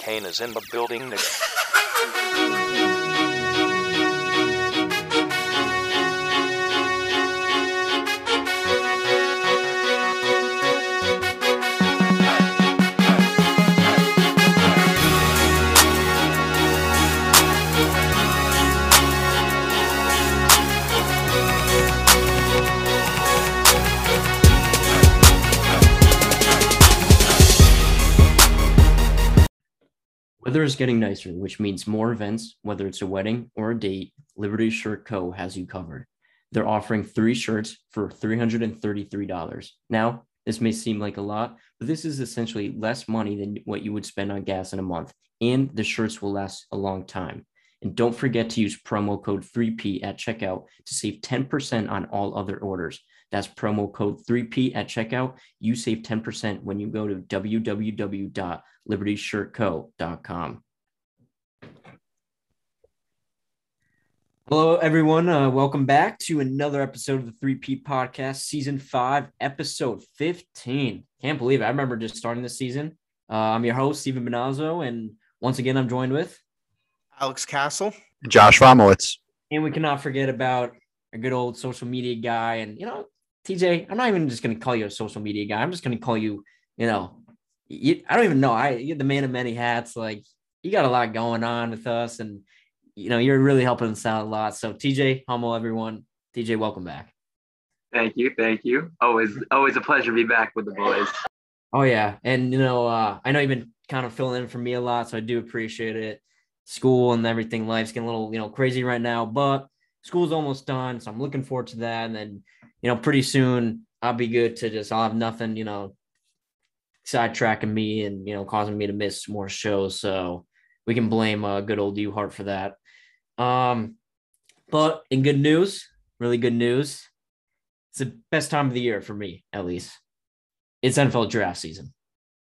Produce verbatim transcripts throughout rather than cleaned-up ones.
Kane is in the building. Weather is getting nicer, which means more events, whether it's a wedding or a date. Liberty Shirt Co. has you covered. They're offering three shirts for three hundred thirty-three dollars. Now, this may seem like a lot, but this is essentially less money than what you would spend on gas in a month, and the shirts will last a long time. And don't forget to use promo code three P at checkout to save ten percent on all other orders. That's promo code three P at checkout. You save ten percent when you go to w w w dot liberty shirt co dot com. Hello, everyone. Uh, welcome back to another episode of the three P Podcast, Season five, Episode fifteen. Can't believe it. I remember just starting this season. Uh, I'm your host, Steven Benazzo, and once again, I'm joined with Alex Castle, Josh Romowitz, and we cannot forget about a good old social media guy. And, you know, T J, I'm not even just going to call you a social media guy. I'm just going to call you, you know, you, I don't even know. I you're the man of many hats. Like, you got a lot going on with us, and you know you're really helping us out a lot. So, T J, humble everyone. T J, welcome back. Thank you, thank you. Always, always a pleasure to be back with the boys. Oh yeah, and you know, uh, I know you've been kind of filling in for me a lot, so I do appreciate it. School and everything, life's getting a little, you know, crazy right now, but school's almost done, so I'm looking forward to that. And then, you know, pretty soon I'll be good to just I'll have nothing, you know, sidetracking me and, you know, causing me to miss more shows. So we can blame uh, good old U-Heart for that. Um, but in good news, really good news, it's the best time of the year for me, at least. It's N F L draft season.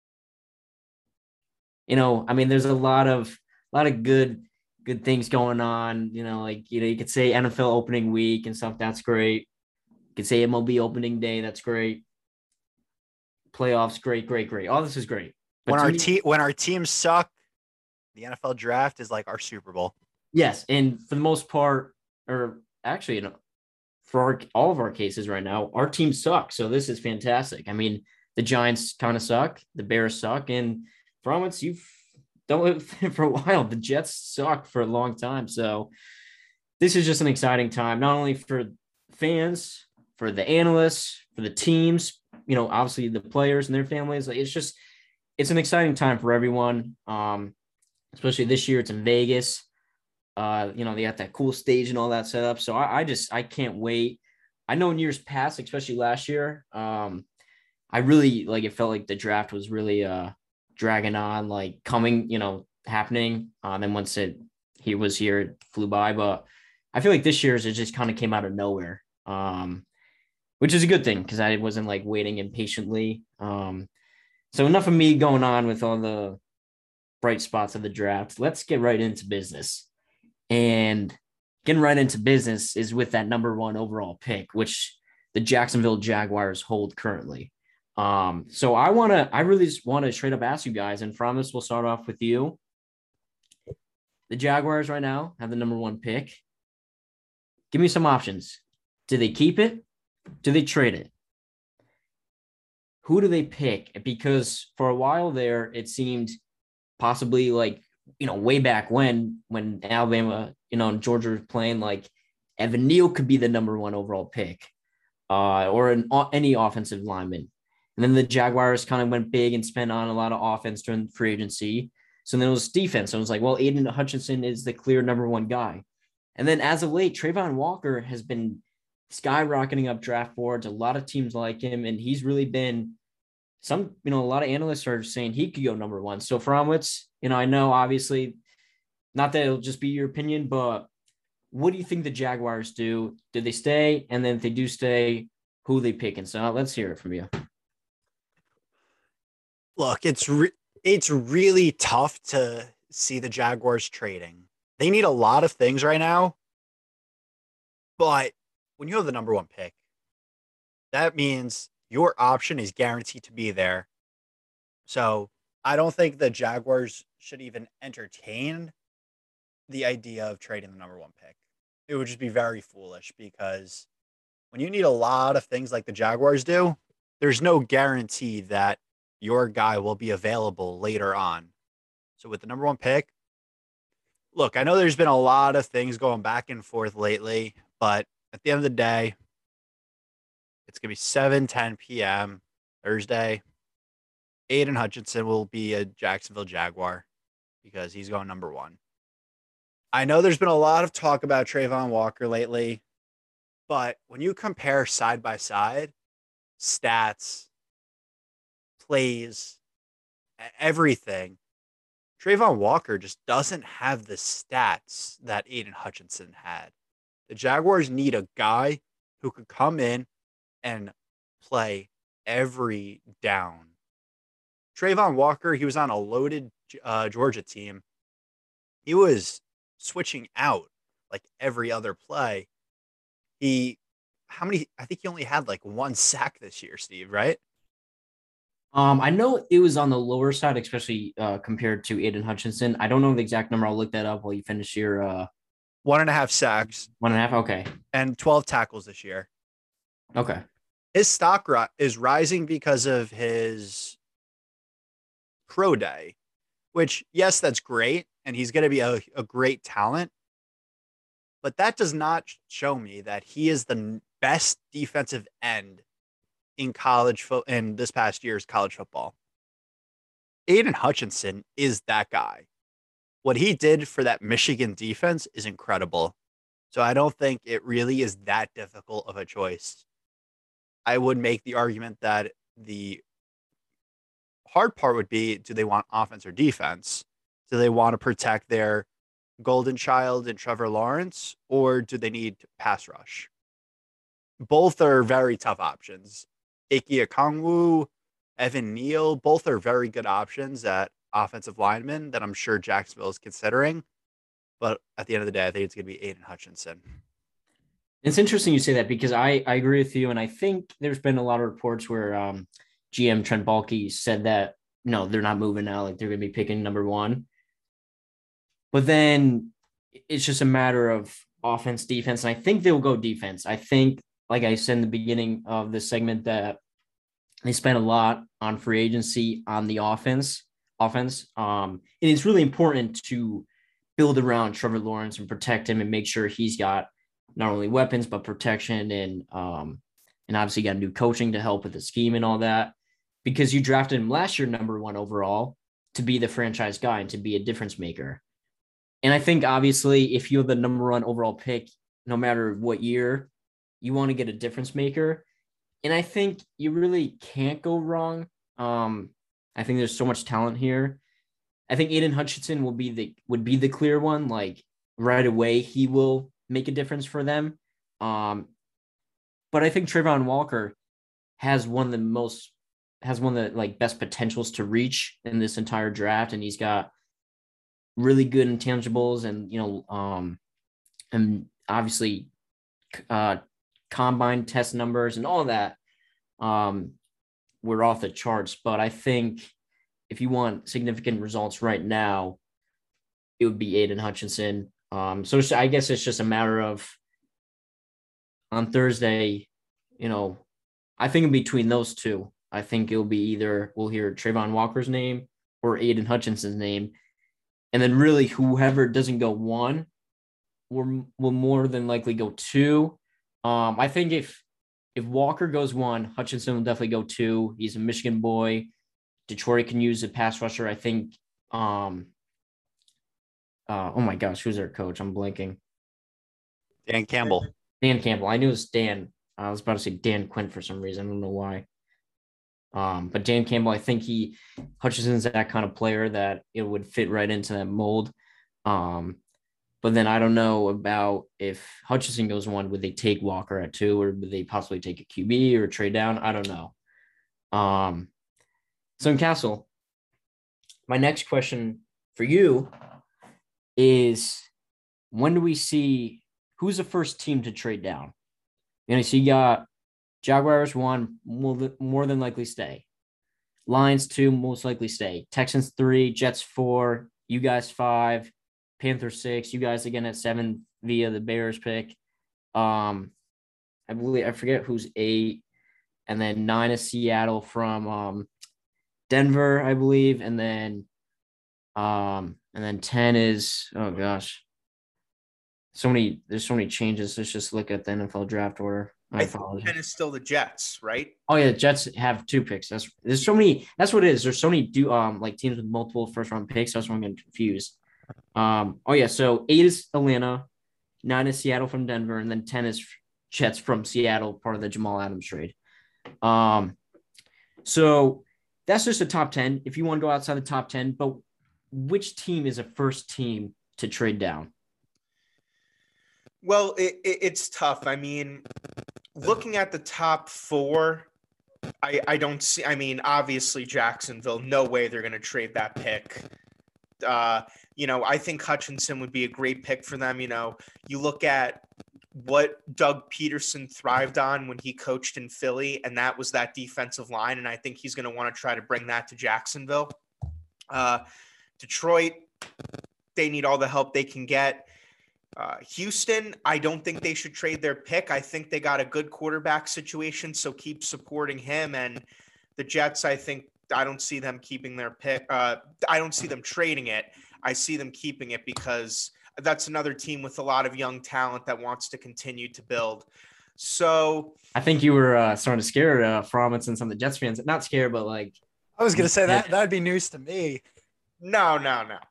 You know, I mean, there's a lot of a lot of good good things going on. You know, like, you know, you could say N F L opening week and stuff. That's great. You could say M L B opening day. That's great. Playoffs, great, great, great. All this is great. But when our me, te- when our teams suck, the N F L draft is like our Super Bowl. Yes, and for the most part, or actually, you know, for our, all of our cases right now, our teams suck. So this is fantastic. I mean, the Giants kind of suck. The Bears suck. And from it, you've done it for a while. The Jets suck for a long time. So this is just an exciting time, not only for fans, for the analysts, for the teams, you know, obviously the players and their families. Like, it's just, it's an exciting time for everyone. Um, especially this year, it's in Vegas. Uh, you know, they got that cool stage and all that set up. So I, I just, I can't wait. I know in years past, especially last year, um, I really, like, it felt like the draft was really uh, dragging on, like coming, you know, happening. Uh, and then once it, he was here, it flew by. But I feel like this year's, it just kind of came out of nowhere, um, which is a good thing because I wasn't like waiting impatiently. Um, so enough of me going on with all the bright spots of the draft. Let's get right into business. And getting right into business is with that number one overall pick, which the Jacksonville Jaguars hold currently. Um, so I want to, I really just want to straight up ask you guys, and from this, we'll start off with you. The Jaguars right now have the number one pick. Give me some options. Do they keep it? Do they trade it? Who do they pick? Because for a while there, it seemed possibly like, you know, way back when, when Alabama, you know, and Georgia were playing, like Evan Neal could be the number one overall pick, uh, or an, any offensive lineman. And then the Jaguars kind of went big and spent on a lot of offense during free agency. So then it was defense. So it was like, well, Aiden Hutchinson is the clear number one guy. And then as of late, Trayvon Walker has been skyrocketing up draft boards. A lot of teams like him, and he's really been some, you know, a lot of analysts are saying he could go number one. So Fromwitz, you know, I know obviously not that it'll just be your opinion, but what do you think the Jaguars do? Do they stay? And then if they do stay, who are they picking? So let's hear it from you. Look, it's re- it's really tough to see the Jaguars trading. They need a lot of things right now, but when you have the number one pick, that means your option is guaranteed to be there. So I don't think the Jaguars should even entertain the idea of trading the number one pick. It would just be very foolish because when you need a lot of things like the Jaguars do, there's no guarantee that your guy will be available later on. So with the number one pick, look, I know there's been a lot of things going back and forth lately, but at the end of the day, it's going to be seven ten p.m. Thursday. Aiden Hutchinson will be a Jacksonville Jaguar because he's going number one. I know there's been a lot of talk about Trayvon Walker lately, but when you compare side by side, stats, plays, e- everything, Trayvon Walker just doesn't have the stats that Aiden Hutchinson had. The Jaguars need a guy who could come in and play every down. Trayvon Walker, he was on a loaded uh, Georgia team. He was switching out like every other play. He, how many? I think he only had like one sack this year, Steve, right? Um, I know it was on the lower side, especially uh, compared to Aiden Hutchinson. I don't know the exact number. I'll look that up while you finish your uh, One and a half sacks one and a half. Okay. and twelve tackles this year. Okay. His stock ri- is rising because of his pro day, which, yes, that's great. And he's going to be a, a great talent. But that does not show me that he is the n- best defensive end in college fo- in this past year's college football. Aiden Hutchinson is that guy. What he did for that Michigan defense is incredible. So I don't think it really is that difficult of a choice. I would make the argument that the hard part would be, do they want offense or defense? Do they want to protect their golden child in Trevor Lawrence, or do they need pass rush? Both are very tough options. Ike Okongwu, Evan Neal, both are very good options at offensive linemen that I'm sure Jacksonville is considering. But at the end of the day, I think it's going to be Aiden Hutchinson. It's interesting you say that because I, I agree with you. And I think there's been a lot of reports where um, G M Trent Baalke said that, no, they're not moving now. Like they're going to be picking number one. But then it's just a matter of offense, defense. And I think they'll go defense. I think, like I said in the beginning of the segment, that they spent a lot on free agency on the offense. Offense. Um, and it's really important to build around Trevor Lawrence and protect him and make sure he's got not only weapons, but protection and um, and obviously got new coaching to help with the scheme and all that. Because you drafted him last year, number one overall, to be the franchise guy and to be a difference maker. And I think obviously if you're the number one overall pick, no matter what year, you want to get a difference maker. And I think you really can't go wrong. Um, I think there's so much talent here. I think Aiden Hutchinson will be the would be the clear one. Like right away, he will make a difference for them. Um, but I think Trayvon Walker has one of the most has one of the like best potentials to reach in this entire draft, and he's got really good intangibles, and you know, um, and obviously, uh, combine test numbers and all that. Um, we're off the charts, but I think if you want significant results right now, it would be Aiden Hutchinson. Um, so I guess it's just a matter of on Thursday, you know, I think in between those two, I think it'll be either we'll hear Trayvon Walker's name or Aiden Hutchinson's name. And then really whoever doesn't go one will, will more than likely go two. Um, I think if if Walker goes one, Hutchinson will definitely go two. He's a Michigan boy. Detroit can use a pass rusher. I think um, uh, oh my gosh, who's their coach? I'm blanking. Dan Campbell. Dan Campbell. I knew it was Dan. I was about to say Dan Quinn for some reason. I don't know why. Um, but Dan Campbell, I think he Hutchinson's that kind of player that it would fit right into that mold. Um, but then I don't know about if Hutchinson goes one, would they take Walker at two, or would they possibly take a Q B or trade down? I don't know. Um, so in Castle, my next question for you is when do we see who's the first team to trade down? You know, so you got Jaguars one, more, more than likely stay. Lions two most likely stay. Texans three, Jets four, you guys five, Panthers six, you guys again at seven via the Bears pick. Um, I believe I forget who's eight, and then nine is Seattle from um Denver, I believe, and then um and then ten is oh gosh, so many there's so many changes. Let's just look at the N F L draft order. I I think apologize. ten is still the Jets, right? Oh yeah, Jets have two picks. That's there's so many. That's what it is. There's so many do um like teams with multiple first round picks. That's why I'm getting confused. Um. Oh yeah. So eight is Atlanta, nine is Seattle from Denver, and then ten is Jets from Seattle, part of the Jamal Adams trade. Um. So that's just a top ten. If you want to go outside the top ten, but which team is a first team to trade down? Well, it, it, it's tough. I mean, looking at the top four, I, I don't see. I mean, obviously Jacksonville. No way they're going to trade that pick. Uh, you know, I think Hutchinson would be a great pick for them. You know, you look at what Doug Peterson thrived on when he coached in Philly, and that was that defensive line. And I think he's going to want to try to bring that to Jacksonville. Uh, Detroit, they need all the help they can get. Uh, Houston, I don't think they should trade their pick. I think they got a good quarterback situation, so keep supporting him. And the Jets, I think I don't see them keeping their pick. Uh, I don't see them trading it. I see them keeping it because that's another team with a lot of young talent that wants to continue to build. So I think you were uh, starting to scare uh, Frommets and some of the Jets fans. Not scared, but like I was gonna say that that'd be news to me. no, no, no.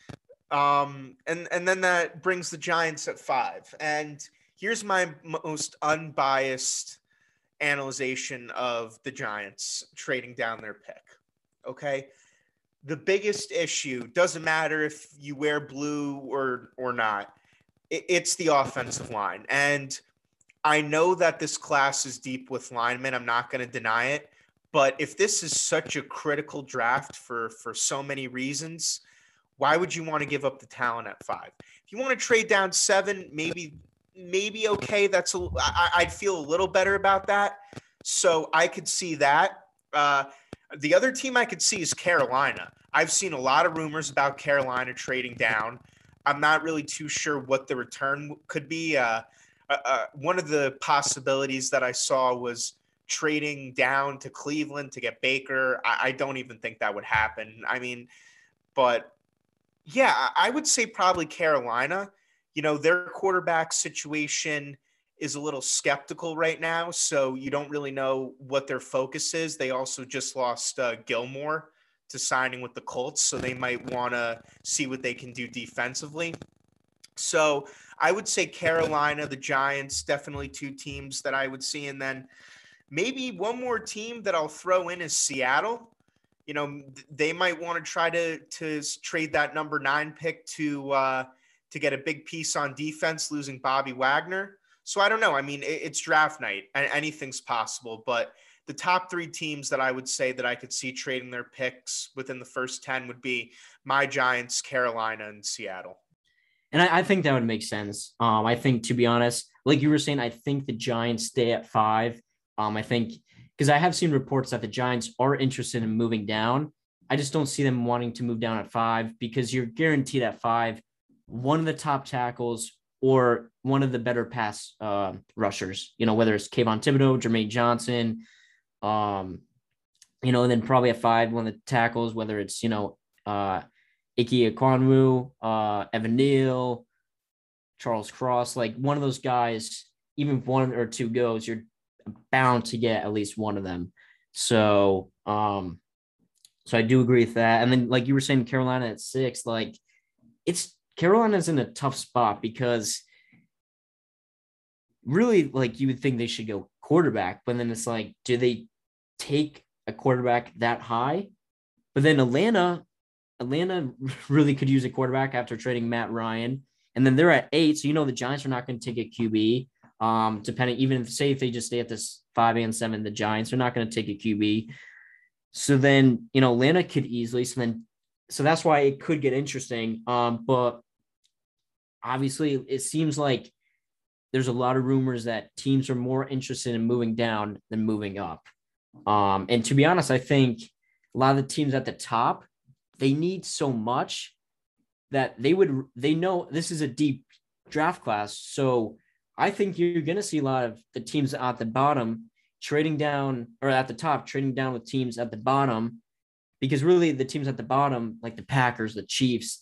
Um, and, and then that brings the Giants at five. And here's my most unbiased analyzation of the Giants trading down their pick. Okay. The biggest issue, doesn't matter if you wear blue or, or not, it, it's the offensive line. And I know that this class is deep with linemen. I'm not going to deny it, but if this is such a critical draft for, for so many reasons, why would you want to give up the talent at five? If you want to trade down seven, maybe, maybe okay. That's a, I, I'd feel a little better about that. So I could see that. Uh, the other team I could see is Carolina. I've seen a lot of rumors about Carolina trading down. I'm not really too sure what the return could be. Uh, uh, uh, one of the possibilities that I saw was trading down to Cleveland to get Baker. I, I don't even think that would happen. I mean, but yeah, I would say probably Carolina. You know, their quarterback situation is a little skeptical right now, so you don't really know what their focus is. They also just lost uh, Gilmore to signing with the Colts, so they might want to see what they can do defensively. So I would say Carolina, the Giants, definitely two teams that I would see. And then maybe one more team that I'll throw in is Seattle. You know, they might want to try to to trade that number nine pick to uh, to get a big piece on defense, losing Bobby Wagner. So I don't know. I mean, it, it's draft night and anything's possible. But the top three teams that I would say that I could see trading their picks within the first ten would be my Giants, Carolina, and Seattle. And I, I think that would make sense. Um, I think, to be honest, like you were saying, I think the Giants stay at five. Um, I think – because I have seen reports that the Giants are interested in moving down. I just don't see them wanting to move down at five because you're guaranteed at five one of the top tackles or one of the better pass uh, rushers, you know, whether it's Kayvon Thibodeau, Jermaine Johnson, um, you know, and then probably at five, one of the tackles, whether it's, you know, uh, Ike Ekwonu, uh, Evan Neal, Charles Cross, like one of those guys, even if one or two goes, you're bound to get at least one of them. So, um, so I do agree with that. And then, like you were saying, Carolina at six, like it's Carolina's in a tough spot because really, like you would think they should go quarterback, but then it's like, do they take a quarterback that high? But then Atlanta, Atlanta really could use a quarterback after trading Matt Ryan, and then they're at eight. So you know the Giants are not going to take a Q B. Um, depending, even if say if they just stay at this five and seven, the Giants are not going to take a Q B. So then, you know, Atlanta could easily, so then, so that's why it could get interesting. Um, but obviously it seems like there's a lot of rumors that teams are more interested in moving down than moving up. Um, and to be honest, I think a lot of the teams at the top, they need so much that they would, they know this is a deep draft class. So I think you're going to see a lot of the teams at the bottom trading down, or at the top, trading down with teams at the bottom, because really the teams at the bottom, like the Packers, the Chiefs,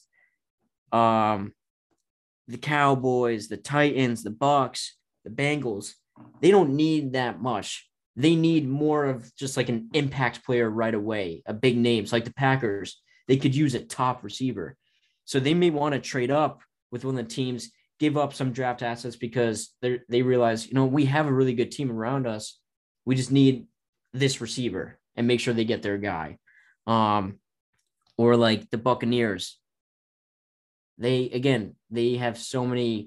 um, the Cowboys, the Titans, the Bucks, the Bengals, they don't need that much. They need more of just like an impact player right away, a big name. So like the Packers, they could use a top receiver. So they may want to trade up with one of the teams, give up some draft assets because they they realize, you know, we have a really good team around us. We just need this receiver and make sure they get their guy. Um, or like the Buccaneers. They, again, they have so many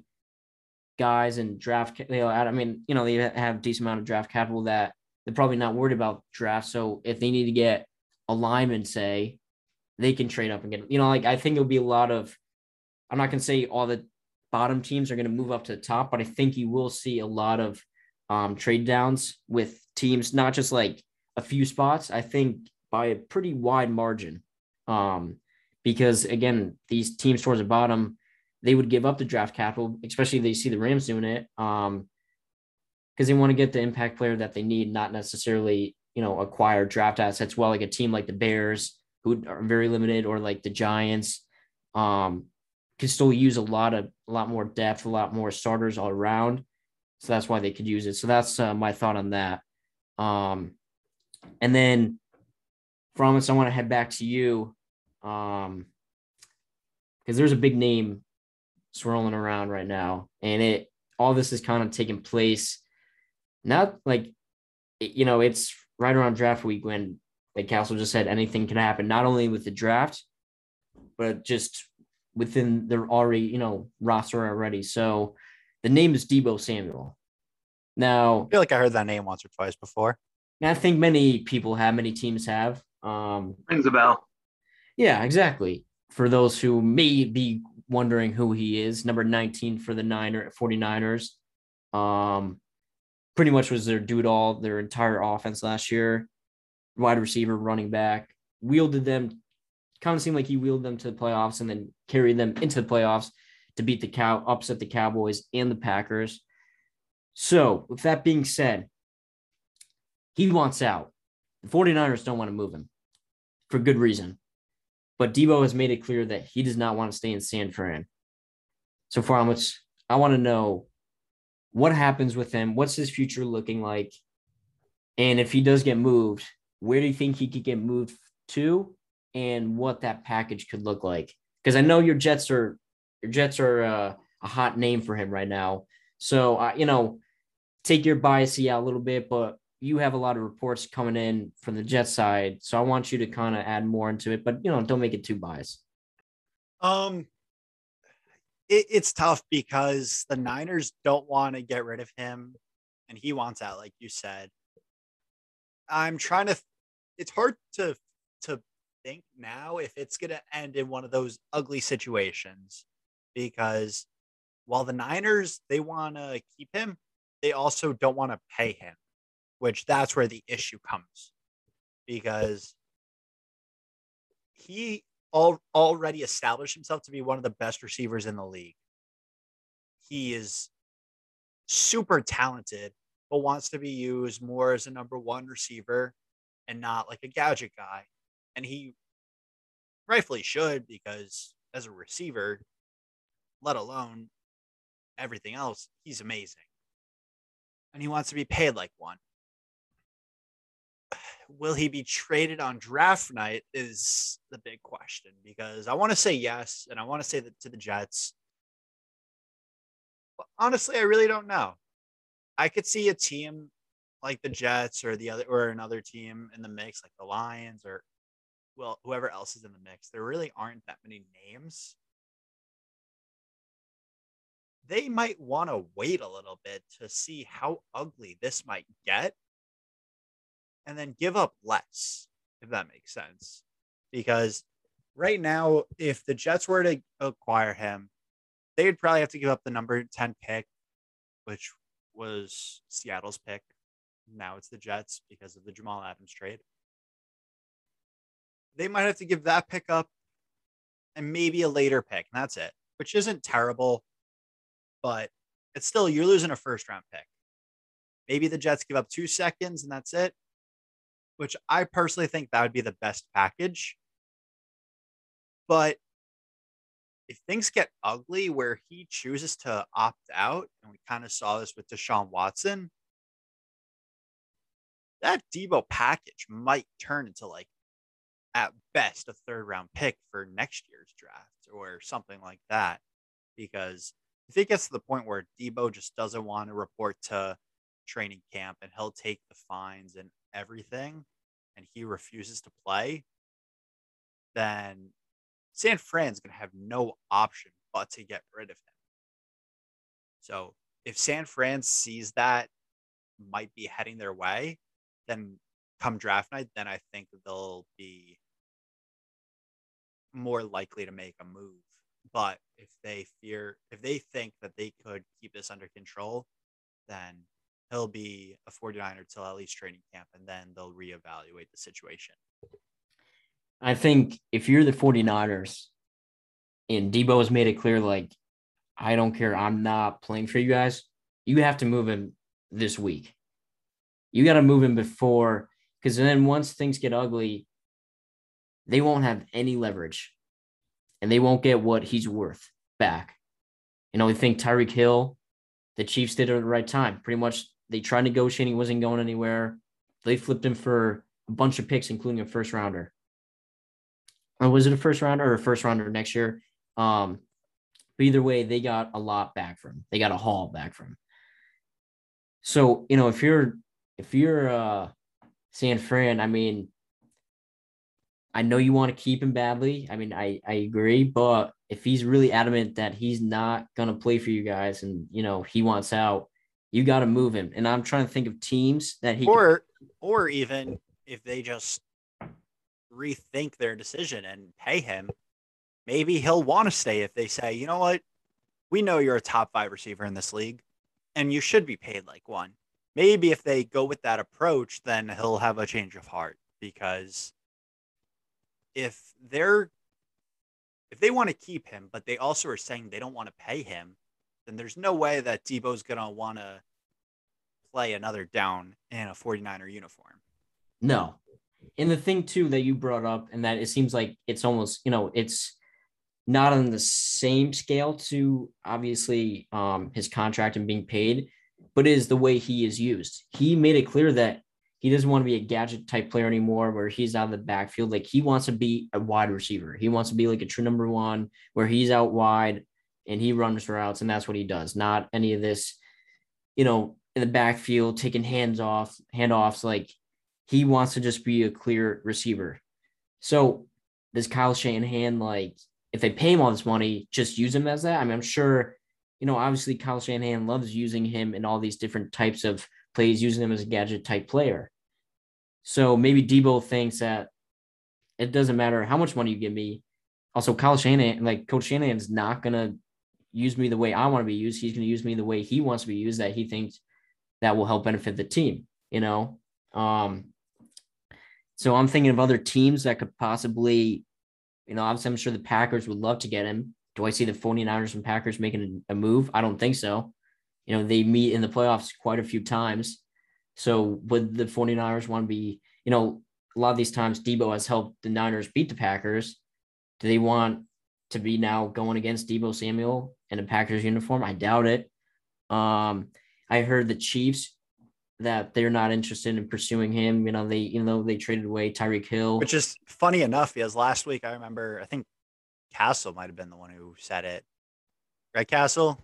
guys and draft. They, I mean, you know, they have a decent amount of draft capital that they're probably not worried about draft. So if they need to get a lineman, say, they can trade up and get, you know, like I think it'll be a lot of, I'm not going to say all the bottom teams are going to move up to the top, but I think you will see a lot of um, trade downs with teams, not just like a few spots, I think by a pretty wide margin. Um, because again, these teams towards the bottom, they would give up the draft capital, especially if they see the Rams doing it. Um, because they want to get the impact player that they need, not necessarily, you know, acquire draft assets. Well, like a team like the Bears, who are very limited, or like the Giants, um, can still use a lot of a lot more depth, a lot more starters all around. So that's why they could use it. So that's uh, my thought on that. Um, and then, Promise, I want to head back to you, um, because there's a big name swirling around right now, and it all this is kind of taking place. Not like, you know, it's right around draft week when, like Castle just said, anything can happen, not only with the draft, but just within their already, you know, roster already. So the name is Deebo Samuel. Now, I feel like I heard that name once or twice before. I think many people have, many teams have. Um, Rings a bell. Yeah, exactly. For those who may be wondering who he is, number nineteen for the Niner, 49ers. Um, pretty much was their dude all their entire offense last year. Wide receiver, running back, wielded them, kind of seemed like he wheeled them to the playoffs and then carried them into the playoffs to beat the cow, upset the Cowboys and the Packers. So, with that being said, he wants out. The 49ers don't want to move him for good reason. But Deebo has made it clear that he does not want to stay in San Fran. So, Farmwitz, I want to know what happens with him. What's his future looking like? And if he does get moved, where do you think he could get moved to, and what that package could look like? Because I know your Jets are your Jets are uh, a hot name for him right now. So, uh, you know, take your bias out a little bit, but you have a lot of reports coming in from the Jet side. So I want you to kind of add more into it, but, you know, don't make it too biased. Um, it, it's tough because the Niners don't want to get rid of him and he wants out, like you said. I'm trying to, it's hard to, to think now if it's going to end in one of those ugly situations, because while the Niners, they want to keep him, they also don't want to pay him, which that's where the issue comes, because he al- already established himself to be one of the best receivers in the league. He is super talented, but wants to be used more as a number one receiver and not like a gadget guy. And he rightfully should, because as a receiver, let alone everything else, he's amazing. And he wants to be paid like one. Will he be traded on draft night is the big question, because I want to say yes, and I want to say that to the Jets. But honestly, I really don't know. I could see a team like the Jets or the other or another team in the mix, like the Lions or well, whoever else is in the mix. There really aren't that many names. They might want to wait a little bit to see how ugly this might get, and then give up less, if that makes sense. Because right now, if the Jets were to acquire him, they would probably have to give up the number ten pick, which was Seattle's pick. Now it's the Jets because of the Jamal Adams trade. they might have to give that pick up and maybe a later pick, and that's it, which isn't terrible, but it's still, you're losing a first round pick. Maybe the Jets give up two seconds and that's it, which I personally think that would be the best package. But if things get ugly where he chooses to opt out, and we kind of saw this with Deshaun Watson, that Debo package might turn into, like, at best a third round pick for next year's draft or something like that. Because if it gets to the point where Debo just doesn't want to report to training camp and he'll take the fines and everything and he refuses to play, then San Fran's going to have no option but to get rid of him. So if San Fran sees that might be heading their way, then come draft night, then I think they'll be more likely to make a move. But if they fear, if they think that they could keep this under control, then he'll be a 49er till at least training camp, and then they'll reevaluate the situation. I think if you're the 49ers and Debo has made it clear, like, I don't care, I'm not playing for you guys, you have to move him this week. You got to move him before, because then once things get ugly, they won't have any leverage and they won't get what he's worth back. You know, I think Tyreek Hill, the Chiefs did it at the right time. Pretty much they tried negotiating, he wasn't going anywhere. They flipped him for a bunch of picks, including a first rounder. Or was it a first rounder or a first rounder next year? Um, but either way, they got a lot back from him. They got a haul back from him. So, you know, if you're if you're uh, San Fran, I mean, I know you want to keep him badly. I mean, I, I agree, but if he's really adamant that he's not going to play for you guys and, you know, he wants out, you got to move him. And I'm trying to think of teams that he or could... or even if they just rethink their decision and pay him, maybe he'll want to stay if they say, you know what, we know you're a top five receiver in this league and you should be paid like one. Maybe if they go with that approach, then he'll have a change of heart, because if they're if they want to keep him, but they also are saying they don't want to pay him, then there's no way that Debo's going to want to play another down in a 49er uniform. No. And the thing, too, that you brought up, and that it seems like it's almost, you know, it's not on the same scale to obviously um, his contract and being paid, but is the way he is used. He made it clear that he doesn't want to be a gadget type player anymore where he's out of the backfield. Like, he wants to be a wide receiver. He wants to be like a true number one where he's out wide and he runs routes, and that's what he does. Not any of this, you know, in the backfield, taking hands off, handoffs. Like, he wants to just be a clear receiver. So does Kyle Shanahan, like, if they pay him all this money, just use him as that? I mean, I'm sure, you know, obviously Kyle Shanahan loves using him in all these different types of plays, using him as a gadget type player. So maybe Debo thinks that it doesn't matter how much money you give me. Also, Kyle Shanahan, like Coach Shanahan's not going to use me the way I want to be used. He's going to use me the way he wants to be used, that he thinks that will help benefit the team, you know? Um, so I'm thinking of other teams that could possibly, you know, obviously I'm sure the Packers would love to get him. Do I see the 49ers and Packers making a move? I don't think so. You know, they meet in the playoffs quite a few times. So would the 49ers want to be, you know, a lot of these times Debo has helped the Niners beat the Packers. Do they want to be now going against Debo Samuel in a Packers uniform? I doubt it. Um, I heard the Chiefs that they're not interested in pursuing him. You know, they, you know, they traded away Tyreek Hill. Which is funny enough, because last week I remember, I think Castle might have been the one who said it. Right, Castle?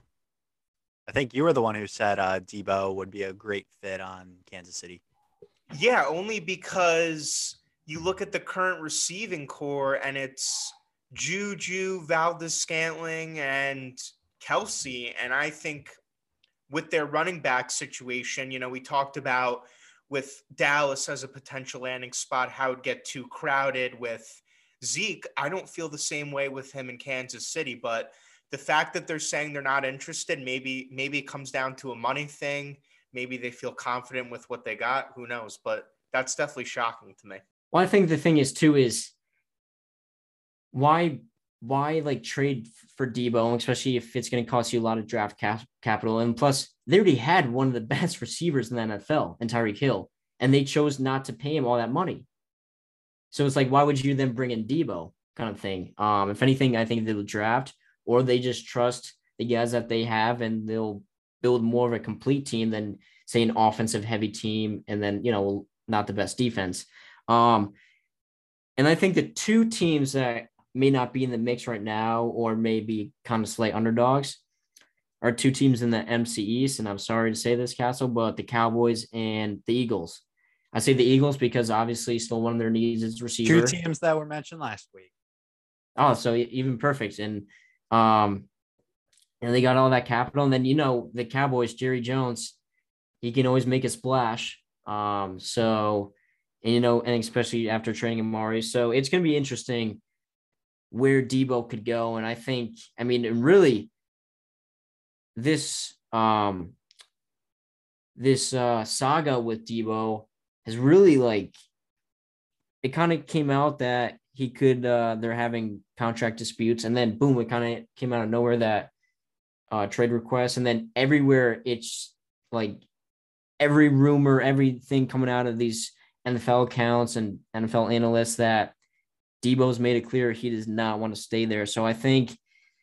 I think you were the one who said uh, Debo would be a great fit on Kansas City. Yeah, only because you look at the current receiving core and it's Juju, Valdez-Scantling, and Kelsey. And I think with their running back situation, you know, we talked about with Dallas as a potential landing spot, how it would get too crowded with Zeke. I don't feel the same way with him in Kansas City, but the fact that they're saying they're not interested, maybe, maybe it comes down to a money thing. Maybe they feel confident with what they got. Who knows? But that's definitely shocking to me. Well, I think the thing is too, is why why like trade for Debo, especially if it's going to cost you a lot of draft cap- capital? And plus, they already had one of the best receivers in the N F L, in Tyreek Hill, and they chose not to pay him all that money. So it's like, why would you then bring in Debo, kind of thing? Um, if anything, I think they'll draft, or they just trust the guys that they have, and they'll build more of a complete team than say an offensive heavy team, and then you know not the best defense. Um, and I think the two teams that may not be in the mix right now, or maybe kind of slight underdogs, are two teams in the M C East. And I'm sorry to say this, Castle, but the Cowboys and the Eagles. I say the Eagles because obviously still one of their needs is receiver. Two teams that were mentioned last week. Oh, so even perfect. And um, and they got all that capital. And then, you know, the Cowboys, Jerry Jones, he can always make a splash. Um, so, and, you know, and especially after trading Amari. So it's going to be interesting where Debo could go. And I think, I mean, really, this um this uh saga with Debo has really, like, it kind of came out that he could uh they're having contract disputes, and then boom, it kind of came out of nowhere that uh trade requests, and then everywhere it's like every rumor, everything coming out of these N F L accounts and N F L analysts that Debo's made it clear he does not want to stay there. So I think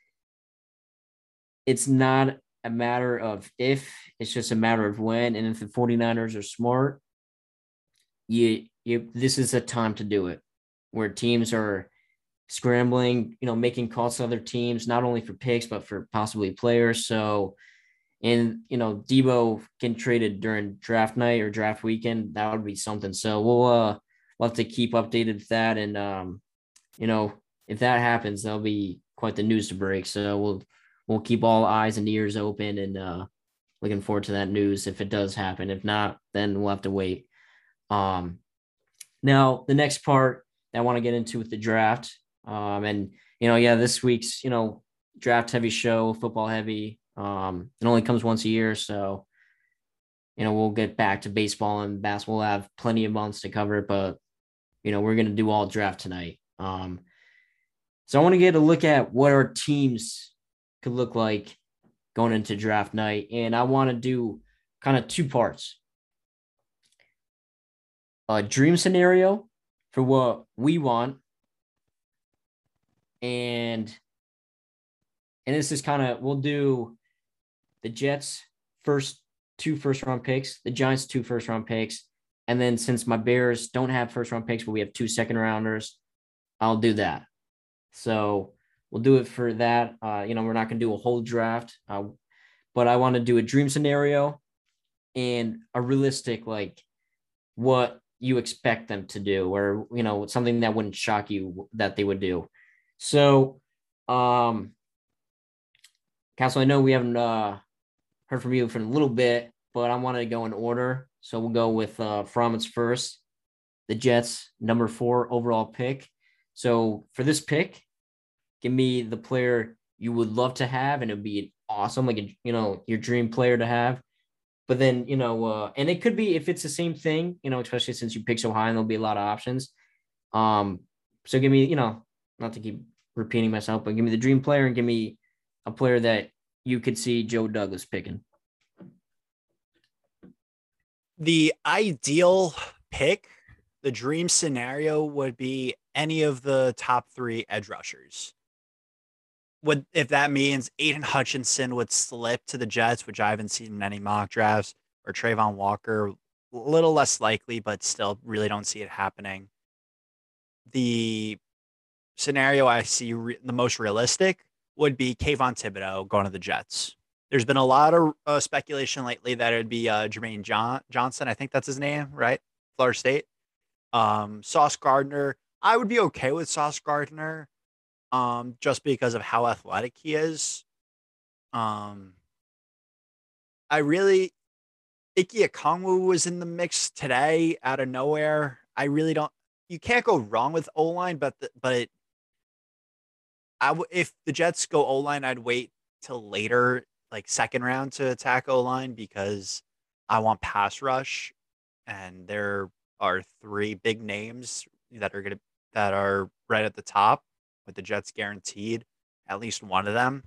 it's not a matter of if, it's just a matter of when. And if the 49ers are smart, you you this is a time to do it, where teams are scrambling, you know, making calls to other teams, not only for picks, but for possibly players. So, and, you know, Debo can trade it during draft night or draft weekend. That would be something. So we'll, uh, we'll have to keep updated with that. And, um, you know, if that happens, that'll be quite the news to break. So we'll we'll keep all eyes and ears open, and uh, looking forward to that news if it does happen. If not, then we'll have to wait. Um, now the next part that I want to get into with the draft, um, and you know, yeah, this week's you know draft heavy show, football heavy. Um, it only comes once a year, so you know we'll get back to baseball and basketball. We'll have plenty of months to cover it, but you know we're gonna do all draft tonight. Um, so I want to get a look at what our teams could look like going into draft night. And I want to do kind of two parts. A dream scenario for what we want. And, and this is kind of, we'll do the Jets first, two first round picks, the Giants, two first round picks. And then since my Bears don't have first round picks, but we have two second rounders, I'll do that. So we'll do it for that. Uh, you know, we're not going to do a whole draft, uh, but I want to do a dream scenario and a realistic, like what you expect them to do, or, you know, something that wouldn't shock you that they would do. So, um, Castle, I know we haven't uh, heard from you for a little bit, but I wanted to go in order. So we'll go with uh, Frommets first, the Jets, number four overall pick. So for this pick, give me the player you would love to have, and it'd be awesome, like a, you know, your dream player to have. But then, you know, uh, and it could be if it's the same thing, you know, especially since you pick so high, and there'll be a lot of options. Um, so give me, you know, not to keep repeating myself, but give me the dream player and give me a player that you could see Joe Douglas picking. The ideal pick, the dream scenario would be any of the top three edge rushers. Would, if that means Aiden Hutchinson would slip to the Jets, which I haven't seen in any mock drafts, or Trayvon Walker, a little less likely, but still really don't see it happening. The scenario I see re- the most realistic would be Kayvon Thibodeau going to the Jets. There's been a lot of uh, speculation lately that it would be uh, Jermaine John- Johnson. I think that's his name, right? Florida State. Um, Sauce Gardner. I would be okay with Sauce Gardner, um, just because of how athletic he is. Um, I really, Ike Okongwu was in the mix today out of nowhere. I really don't. You can't go wrong with O line, but the, but it, I w- if the Jets go O line, I'd wait till later, like second round, to attack O line, because I want pass rush, and there are three big names that are gonna that are right at the top with the Jets guaranteed at least one of them.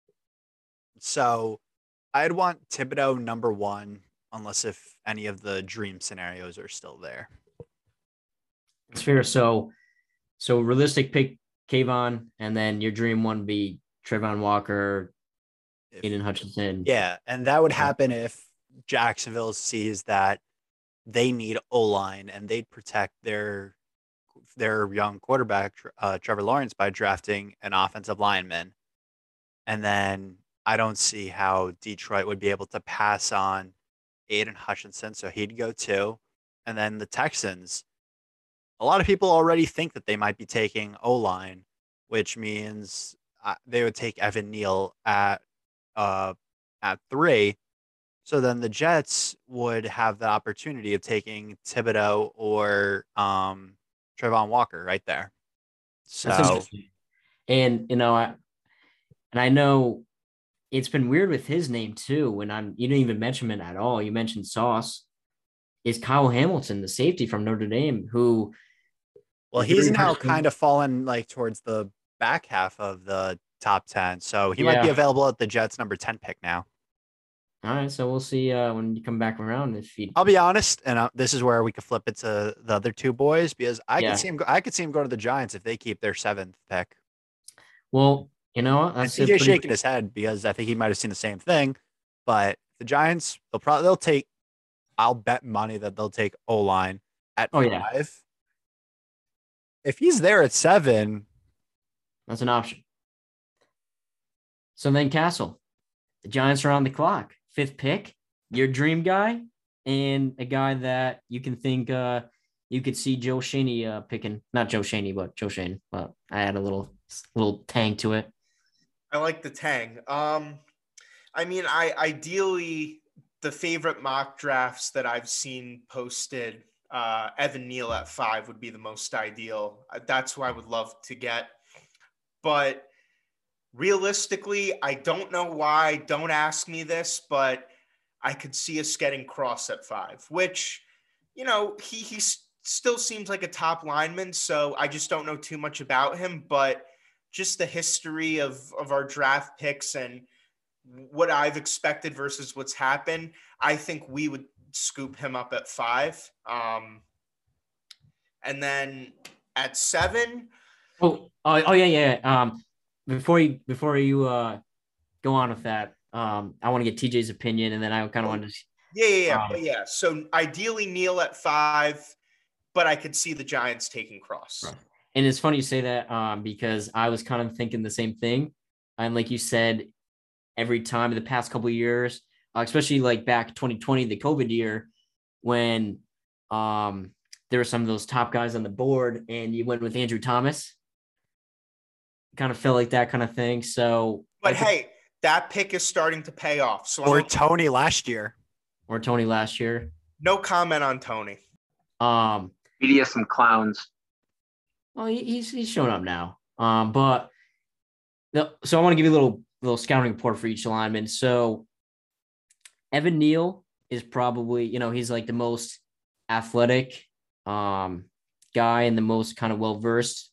So I'd want Thibodeau number one, unless if any of the dream scenarios are still there. It's fair. So, so realistic pick Kayvon, and then your dream one be Trayvon Walker, If, Aiden Hutchinson. Yeah, and that would happen if Jacksonville sees that they need O-line and they'd protect their their young quarterback, uh, Trevor Lawrence, by drafting an offensive lineman. And then I don't see how Detroit would be able to pass on Aiden Hutchinson, so he'd go too. And then the Texans, a lot of people already think that they might be taking O-line, which means uh, they would take Evan Neal at uh, at three. So then the Jets would have the opportunity of taking Thibodeau or um, Trayvon Walker right there. So, and you know, I, and I know it's been weird with his name too. When I'm, you didn't even mention it at all. You mentioned Sauce. Is Kyle Hamilton, the safety from Notre Dame, who? Well, he's now kind of fallen like towards the back half of the top ten, so he yeah. might be available at the Jets' number ten pick now. All right, so we'll see uh, when you come back around if he. I'll be honest, and uh, this is where we could flip it to the other two boys because I yeah. could see him. Go, I could see him go to the Giants if they keep their seventh pick. Well, you know, that's T J pretty... shaking his head because I think he might have seen the same thing. But the Giants, they'll probably they'll take. I'll bet money that they'll take O-line at oh, five. Yeah. If he's there at seven, that's an option. So then Castle, the Giants are on the clock. Fifth pick, your dream guy, and a guy that you can think uh, you could see Joe Shaney uh, picking. Not Joe Shaney, but Joe Shane. But I had a little little tang to it. I like the tang. Um, I mean, I ideally the favorite mock drafts that I've seen posted. Uh, Evan Neal at five would be the most ideal. That's who I would love to get. But realistically, I don't know why. Don't ask me this, but I could see us getting Cross at five, which, you know, he, he still seems like a top lineman. So I just don't know too much about him. But just the history of, of our draft picks and what I've expected versus what's happened, I think we would scoop him up at five. Um, and then at seven. Oh, oh, oh yeah, yeah. Um, before you, before you uh, go on with that, um, I want to get T J's opinion, and then I kind of want to. Yeah, yeah, yeah. Um, but yeah. So ideally Neal at five, but I could see the Giants taking Cross. Right. And it's funny you say that um, because I was kind of thinking the same thing. And like you said, every time in the past couple of years, uh, especially like back twenty twenty, the COVID year, when um, there were some of those top guys on the board and you went with Andrew Thomas, kind of felt like that kind of thing. So, but hey, that pick is starting to pay off. So or Tony last year, or Tony last year. No comment on Tony. Um, media some clowns. Well, he, he's he's showing up now. Um, but the, so I want to give you a little little scouting report for each lineman. So Evan Neal is probably, you know, he's like the most athletic um, guy and the most kind of well-versed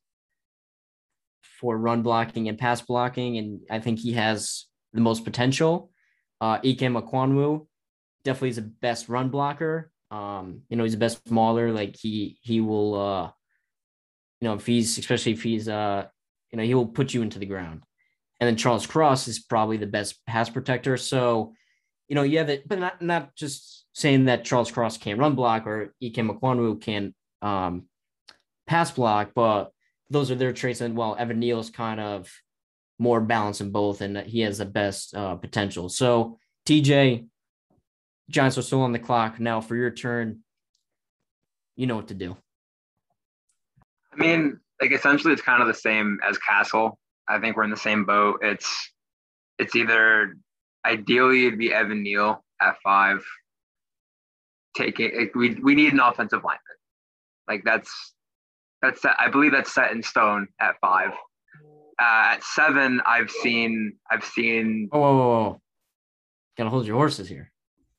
for run blocking and pass blocking. And I think he has the most potential. Uh, Ikem Ekwonu definitely is the best run blocker. Um, you know, he's the best mauler. Like he, he will, uh, you know, if he's, especially if he's, uh, you know, he will put you into the ground. And then Charles Cross is probably the best pass protector. So, you know, you have it, but not, not just saying that Charles Cross can't run block or Ikem Ekwonu can um, pass block, but those are their traits. And while Evan Neal's kind of more balanced in both, and he has the best uh, potential. So T J, Giants are still on the clock. Now for your turn, you know what to do. I mean, like essentially it's kind of the same as Castle. I think we're in the same boat. It's it's either ideally it'd be Evan Neal at five. Taking it, we we need an offensive lineman. Like that's that's I believe that's set in stone at five. Uh, at seven, I've seen I've seen. Oh, whoa, whoa, whoa. Gotta hold your horses here.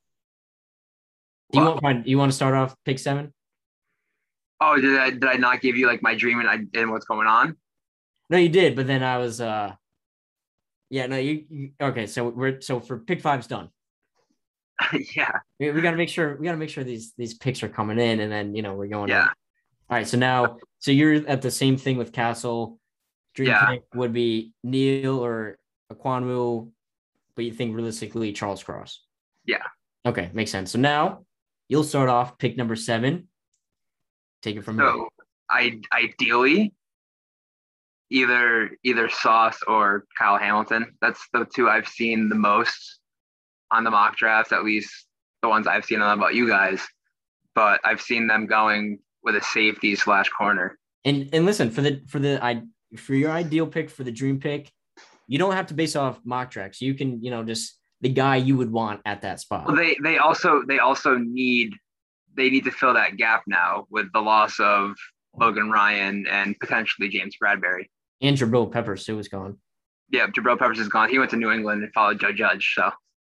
Do you well, want you want to start off pick seven? Oh, did I did I not give you like my dream and I and what's going on? No, you did, but then I was uh yeah, no, you, you okay, so we're so for pick five's done. yeah. We, we gotta make sure we gotta make sure these these picks are coming in and then you know we're going Yeah. on. All right, so now so you're at the same thing with Castle. Dream Yeah. pick would be Neil or Aquanwu, but you think realistically Charles Cross. Yeah. Okay, makes sense. So now you'll start off pick number seven. Take it from here. So I ideally either either Sauce or Kyle Hamilton. That's the two I've seen the most on the mock drafts, at least the ones I've seen. I don't know about you guys, but I've seen them going with a safety slash corner. And and listen, for the for the I for your ideal pick for the dream pick, you don't have to base off mock drafts. You can, you know, just the guy you would want at that spot. Well, they they also they also need they need to fill that gap now with the loss of Logan Ryan and potentially James Bradbury. And Jabril Peppers too is gone. Yeah, Jabril Peppers is gone. He went to New England and followed Joe Judge. So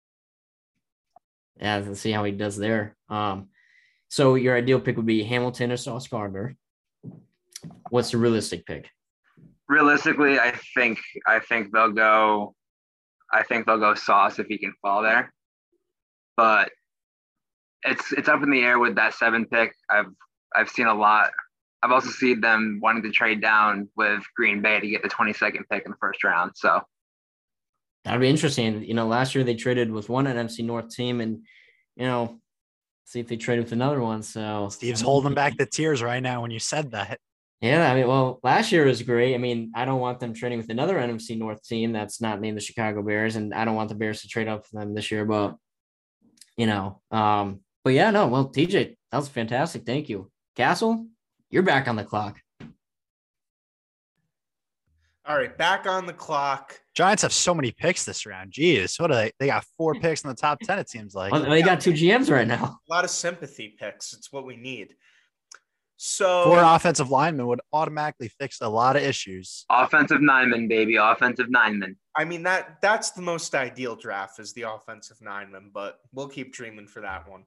yeah, let's see how he does there. Um, so your ideal pick would be Hamilton or Sauce Gardner. What's the realistic pick? Realistically, I think I think they'll go. I think they'll go Sauce if he can fall there. But it's it's up in the air with that seven pick. I've I've seen a lot. I've also seen them wanting to trade down with Green Bay to get the twenty-second pick in the first round. So that'd be interesting. You know, last year they traded with one N F C North team, and you know, see if they trade with another one. So Steve's holding back the tears right now when you said that. Yeah, I mean, well, last year was great. I mean, I don't want them trading with another N F C North team that's not named the Chicago Bears, and I don't want the Bears to trade up for them this year. But you know, um, but yeah, no, well, T J, that was fantastic. Thank you, Castle. You're back on the clock. All right, back on the clock. Giants have so many picks this round. Jeez, what are they? They got four picks in the top ten, it seems like. Well, they got two G Ms right now. A lot of sympathy picks. It's what we need. So Four offensive linemen would automatically fix a lot of issues. offensive lineman, baby, offensive lineman. I mean, that that's the most ideal draft is the offensive lineman, but we'll keep dreaming for that one.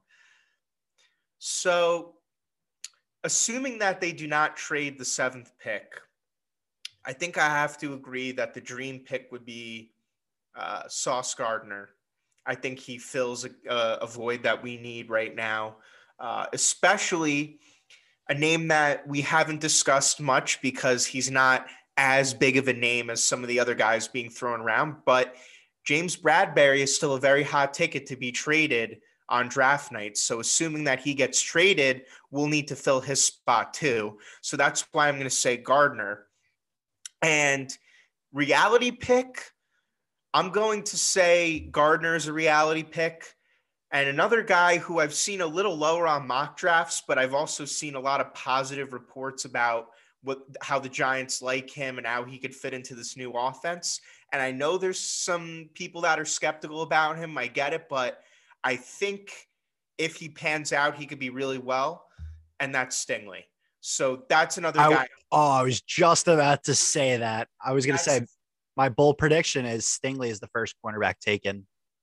So assuming that they do not trade the seventh pick, I think I have to agree that the dream pick would be uh, Sauce Gardner. I think he fills a, a void that we need right now, uh, especially a name that we haven't discussed much because he's not as big of a name as some of the other guys being thrown around. But James Bradbury is still a very hot ticket to be traded on draft night. So assuming that he gets traded, we'll need to fill his spot too. So that's why I'm going to say Gardner. And reality pick, I'm going to say Gardner is a reality pick. And another guy who I've seen a little lower on mock drafts, but I've also seen a lot of positive reports about what how the Giants like him and how he could fit into this new offense. And I know there's some people that are skeptical about him. I get it, but I think if he pans out, he could be really well. And that's Stingley. So that's another I, guy. Oh, I was just about to say that. I was going to That's- say my bold prediction is Stingley is the first cornerback taken.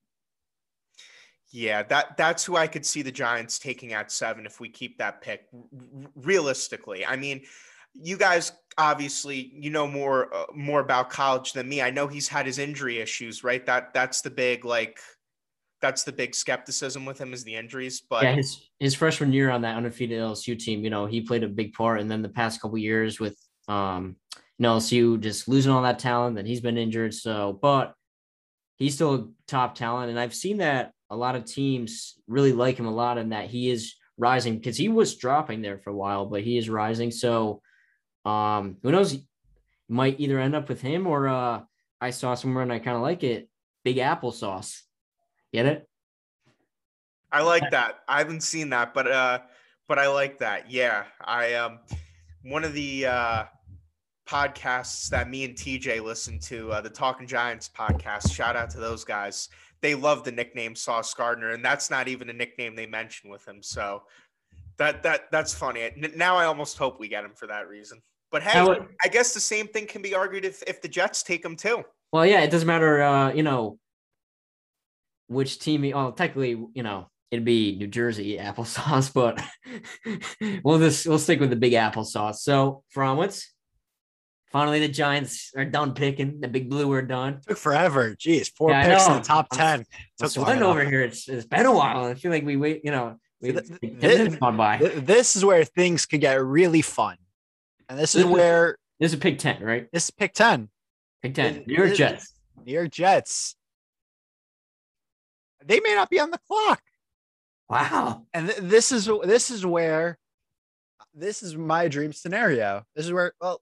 Yeah, that that's who I could see the Giants taking at seven if we keep that pick. R- realistically, I mean, you guys obviously you know more uh, more about college than me. I know he's had his injury issues, right? That that's the big like that's the big skepticism with him is the injuries. But yeah, his his freshman year on that undefeated L S U team, you know, he played a big part, and then the past couple of years with um, you know, L S U just losing all that talent, then he's been injured. So, but he's still a top talent, and I've seen that a lot of teams really like him a lot, and that he is rising because he was dropping there for a while, but he is rising. So, um, who knows? Might either end up with him or uh, I saw somewhere and I kind of like it. Big applesauce. Get it? I like that. I haven't seen that, but uh, but I like that. Yeah, I um, one of the uh, podcasts that me and T J listen to, uh, the Talking Giants podcast. Shout out to those guys. They love the nickname Sauce Gardner, and that's not even a nickname they mention with him. So that that that's funny. Now I almost hope we get him for that reason. But hey, would, I guess the same thing can be argued if if the Jets take him too. Well, yeah, it doesn't matter. Uh, you know, which team. Well, technically, you know, it'd be New Jersey applesauce, but we'll just we'll stick with the big applesauce. So, Fromwitz, Finally, the Giants are done picking. The Big Blue are done. Took forever. Jeez, four Yeah, I picks in know. the top I'm, ten. I'm Took long sweating enough. over here. It's it's been a while. I feel like we wait. You know, we Th- ten th- minutes gone by. th- This is where things could get really fun, and this is This is- where This is pick ten, right? this is pick ten. Pick ten. This- New York this- Jets. New York Jets. They may not be on the clock, Wow. and th- this is this is where this is my dream scenario. This is where well,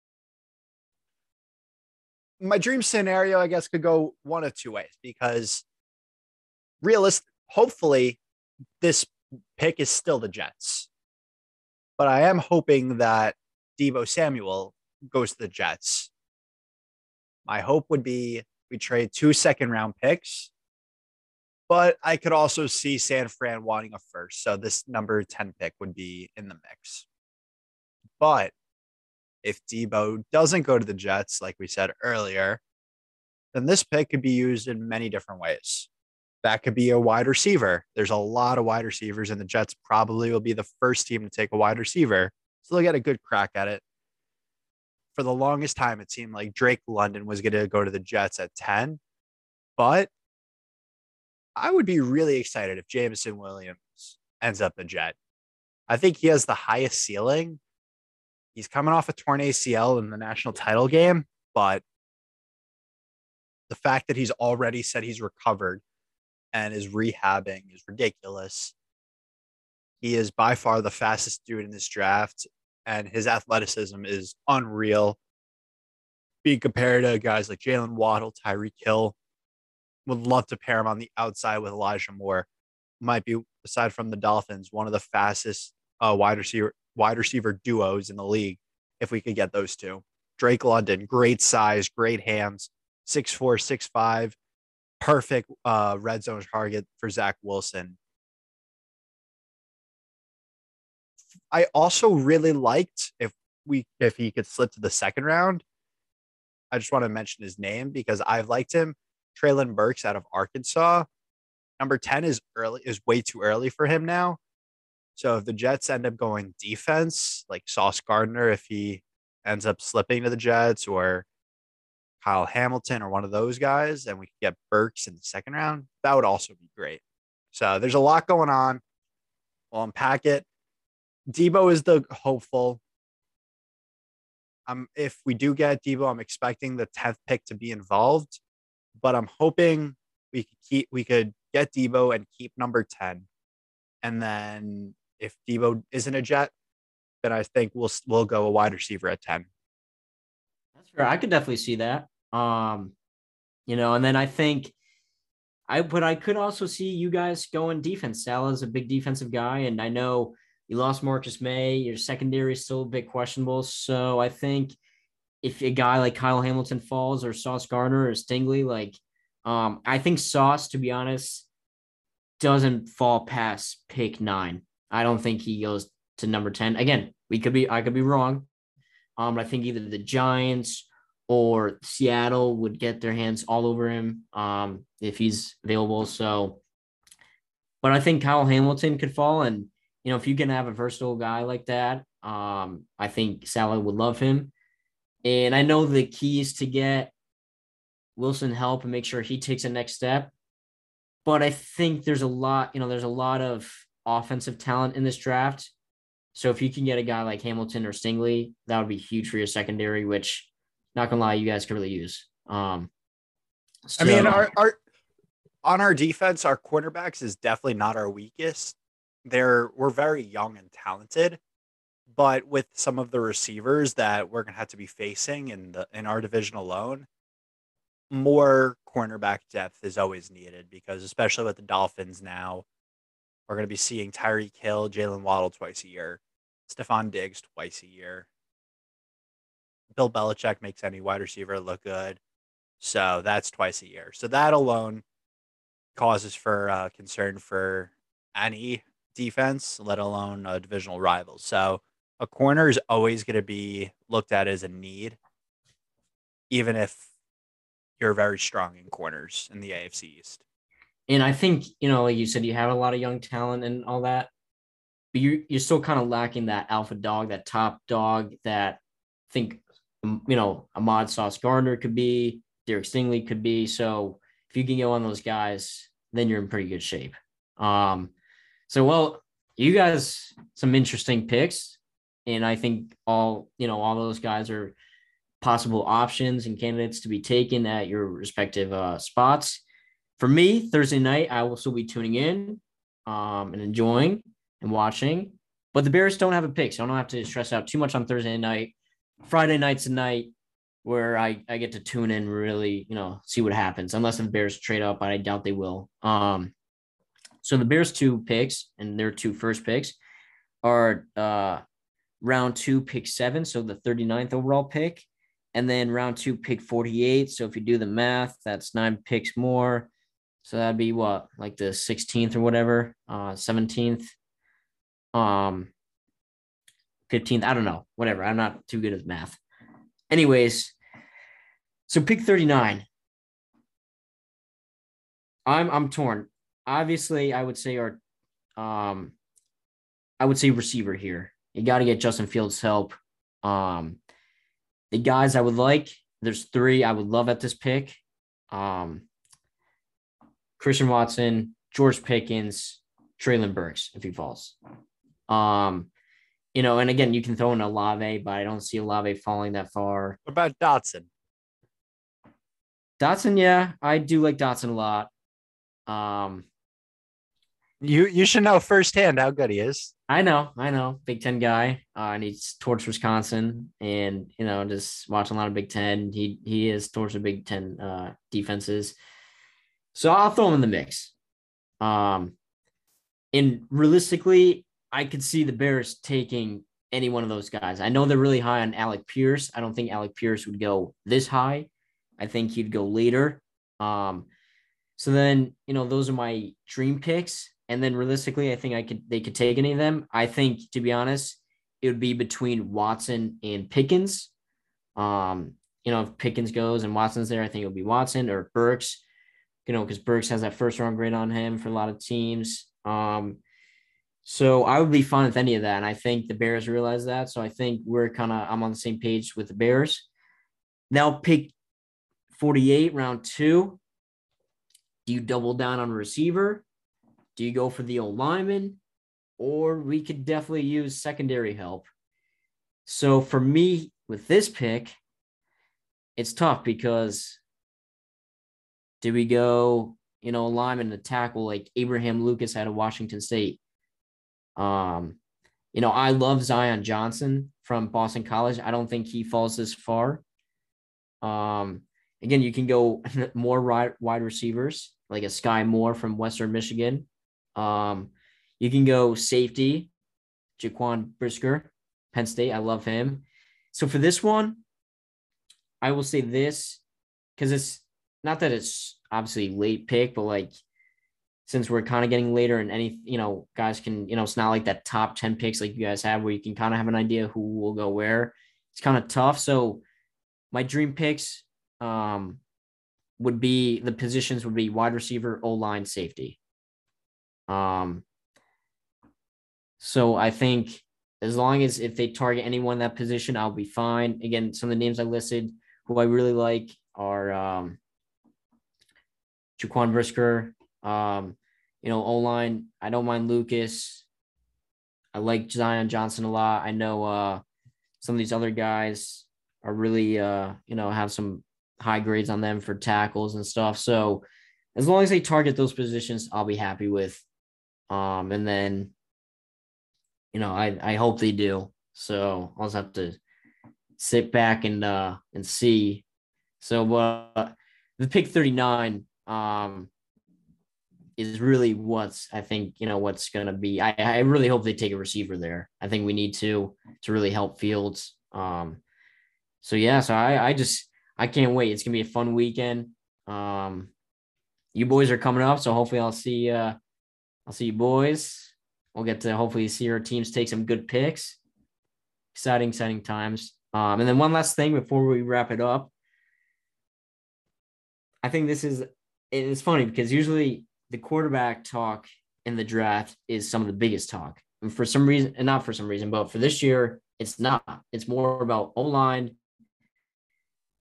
my dream scenario, I guess, could go one of two ways because realist, hopefully, this pick is still the Jets, but I am hoping that Deebo Samuel goes to the Jets. My hope would be we trade two second round picks, but I could also see San Fran wanting a first. So this number ten pick would be in the mix. But if Deebo doesn't go to the Jets, like we said earlier, then this pick could be used in many different ways. That could be a wide receiver. There's a lot of wide receivers, and the Jets probably will be the first team to take a wide receiver. So they'll get a good crack at it. For the longest time, it seemed like Drake London was going to go to the Jets at ten. But I would be really excited if Jameson Williams ends up a Jet. I think he has the highest ceiling. He's coming off a torn A C L in the national title game, but the fact that he's already said he's recovered and is rehabbing is ridiculous. He is by far the fastest dude in this draft, and his athleticism is unreal. Being compared to guys like Jalen Waddle, Tyreek Hill, would love to pair him on the outside with Elijah Moore. Might be, aside from the Dolphins, one of the fastest uh, wide receiver wide receiver duos in the league. If we could get those two, Drake London, great size, great hands, six four, six five, perfect uh, red zone target for Zach Wilson. I also really liked if we if he could slip to the second round. I just want to mention his name because I've liked him. Traylon Burks out of Arkansas. Number ten is early is way too early for him now. So if the Jets end up going defense, like Sauce Gardner, if he ends up slipping to the Jets, or Kyle Hamilton or one of those guys, and we could get Burks in the second round, that would also be great. So there's a lot going on. We'll unpack it. Deebo is the hopeful. Um, if we do get Deebo, I'm expecting the tenth pick to be involved, but I'm hoping we could keep we could get Deebo and keep number ten. And then if Deebo isn't a Jet, then I think we'll we'll go a wide receiver at ten. That's fair. I could definitely see that. Um, you know, and then I think I but I could also see you guys going defense. Salah's a big defensive guy, and I know you lost Marcus May. Your secondary is still a bit questionable. So I think if a guy like Kyle Hamilton falls, or Sauce Gardner or Stingley, like um, I think Sauce, to be honest, doesn't fall past pick nine. I don't think he goes to number ten. Again, we could be I could be wrong. Um, I think either the Giants or Seattle would get their hands all over him um, if he's available. So, but I think Kyle Hamilton could fall, and you know, if you can have a versatile guy like that, um, I think Salah would love him. And I know the key is to get Wilson help and make sure he takes a next step. But I think there's a lot, you know, there's a lot of offensive talent in this draft. So if you can get a guy like Hamilton or Stingley, that would be huge for your secondary, which, not gonna lie, you guys could really use. Um, so, I mean, our, our on our defense, our cornerbacks is definitely not our weakest. They're we're very young and talented, but with some of the receivers that we're gonna have to be facing in the in our division alone, more cornerback depth is always needed because, especially with the Dolphins now, we're going to be seeing Tyreek Hill, Jalen Waddle twice a year, Stephon Diggs twice a year. Bill Belichick makes any wide receiver look good, so that's twice a year. So that alone causes for uh, concern for any defense, let alone a divisional rival. So a corner is always going to be looked at as a need, even if you're very strong in corners in the A F C East. And I think, you know, like you said, you have a lot of young talent and all that, but you, you're still kind of lacking that alpha dog, that top dog that I think um, you know, Ahmad Sauce Gardner could be, Derek Stingley could be. So if you can go on those guys, then you're in pretty good shape. Um, so, well, you guys, some interesting picks. And I think all, you know, all those guys are possible options and candidates to be taken at your respective uh, spots. For me, Thursday night, I will still be tuning in um, and enjoying and watching. But the Bears don't have a pick, so I don't have to stress out too much on Thursday night. Friday night's a night where I, I get to tune in, really, you know, see what happens, unless the Bears trade up, but I doubt they will. Um, so the Bears' two picks and their two first picks are uh, round two, pick seven, so the thirty-ninth overall pick, and then round two, pick forty-eight. So if you do the math, that's nine picks more. So that'd be what, like the sixteenth or whatever, uh, seventeenth, um, fifteenth. I don't know, whatever. I'm not too good at math. Anyways, so pick thirty-nine. I'm I'm torn. Obviously, I would say our, um, I would say receiver here. You got to get Justin Fields' help. Um, the guys I would like, there's three I would love at this pick. Um, Christian Watson, George Pickens, Treylon Burks, if he falls. Um, you know, and again, you can throw in Olave, but I don't see Olave falling that far. What about Dotson? Dotson, yeah, I do like Dotson a lot. Um, You you should know firsthand how good he is. I know, I know, Big Ten guy, uh, and he's towards Wisconsin, and you know, just watching a lot of Big Ten. He he is towards the Big Ten uh, defenses, so I'll throw him in the mix. Um, and realistically, I could see the Bears taking any one of those guys. I know they're really high on Alec Pierce. I don't think Alec Pierce would go this high. I think he'd go later. Um, so then, you know, those are my dream picks. And then realistically, I think I could they could take any of them. I think, to be honest, it would be between Watson and Pickens. Um, you know, if Pickens goes and Watson's there, I think it would be Watson or Burks, you know, because Burks has that first round grade on him for a lot of teams. Um, so I would be fine with any of that. And I think the Bears realize that. So I think we're kind of, I'm on the same page with the Bears. Now pick forty-eight, round two. Do you double down on a receiver? Do you go for the old lineman? Or we could definitely use secondary help. So for me, with this pick, it's tough because do we go, you know, lineman to tackle like Abraham Lucas out of Washington State? Um, you know, I love Zion Johnson from Boston College. I don't think he falls this far. Um, again, you can go more wide, wide receivers, like a Sky Moore from Western Michigan. Um, you can go safety, Jaquan Brisker, Penn State. I love him. So for this one, I will say this, because it's not that it's obviously late pick, but like since we're kind of getting later and any, you know, guys can, you know, it's not like that top ten picks like you guys have where you can kind of have an idea who will go where. It's kind of tough. So my dream picks um, would be, the positions would be wide receiver, O-line, safety. Um, so I think as long as if they target anyone in that position, I'll be fine. Again, some of the names I listed who I really like are um, Jaquan Brisker, um, you know, O-line. I don't mind Lucas. I like Zion Johnson a lot. I know uh, some of these other guys are really, uh, you know, have some high grades on them for tackles and stuff. So as long as they target those positions, I'll be happy with. Um, and then, you know, I, I hope they do. So I'll just have to sit back and, uh, and see. So, uh, the pick thirty-nine, um, is really what's, I think, you know, what's going to be, I, I really hope they take a receiver there. I think we need to, to really help Fields. Um, so yeah, so I, I just, I can't wait. It's gonna be a fun weekend. Um, you boys are coming up, so hopefully I'll see, uh, I'll see you boys. We'll get to hopefully see our teams take some good picks. Exciting, exciting times. Um, and then one last thing before we wrap it up. I think this is, it's funny because usually the quarterback talk in the draft is some of the biggest talk. And for some reason, and not for some reason, but for this year, it's not. It's more about O-line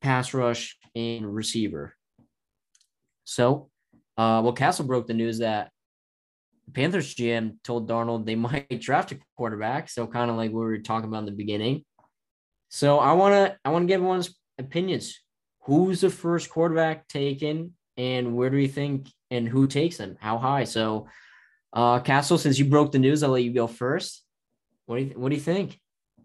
pass rush, and receiver. So, uh, well, Castle broke the news that the Panthers G M told Darnold they might draft a quarterback. So kind of like we were talking about in the beginning. So I want to I want to get everyone's opinions. Who's the first quarterback taken, and where do you think, and who takes them? How high? So, uh, Castle, since you broke the news, I'll let you go first. What do you What do you think?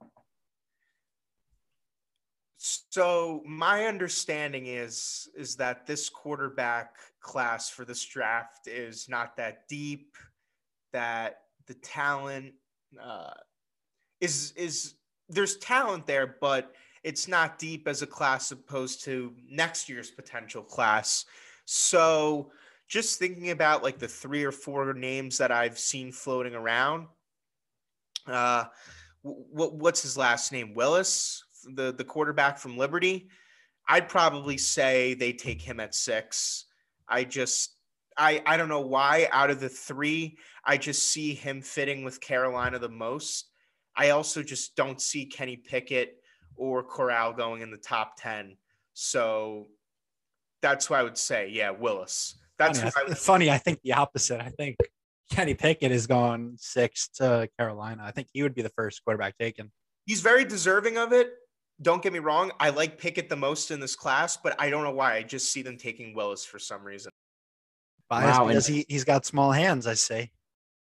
So my understanding is is that this quarterback class for this draft is not that deep, that the talent uh, is is there's talent there, but it's not deep as a class opposed to next year's potential class. So just thinking about like the three or four names that I've seen floating around, uh, what what's his last name? Willis, the the quarterback from Liberty. I'd probably say they take him at six. I just I I don't know why out of the three, I just see him fitting with Carolina the most. I also just don't see Kenny Pickett or Corral going in the top ten. So that's why I would say, yeah, Willis. That's funny. who I, I would funny. I think the opposite. I think Kenny Pickett is going six to Carolina. I think he would be the first quarterback taken. He's very deserving of it. Don't get me wrong. I like Pickett the most in this class, but I don't know why. I just see them taking Willis for some reason. Biased Wow, because and- he, he's got small hands, I say.